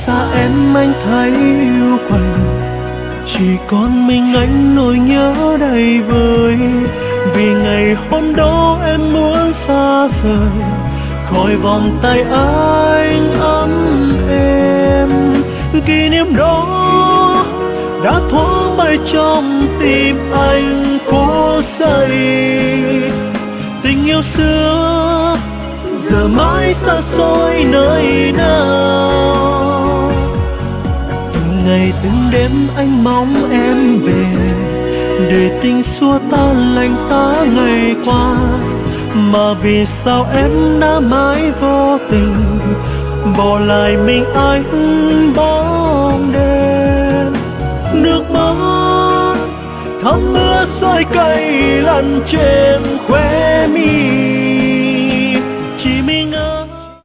xa em anh thấy yêu quạnh, chỉ còn mình anh nỗi nhớ đầy vơi. Vì ngày hôm đó em muốn xa rời khỏi vòng tay anh ấm êm. Kỷ niệm đó đã thoáng bay trong tim anh cố dậy. Tình yêu xưa giờ mãi xa xôi nơi nào. Từng ngày từng đêm anh mong em về, để tình xua tan lạnh giá ngày qua. Mà vì sao em đã mãi vô tình bỏ lại mình anh bóng đêm. Nước mắt thấm mưa rơi cay lăn trên khóe mi,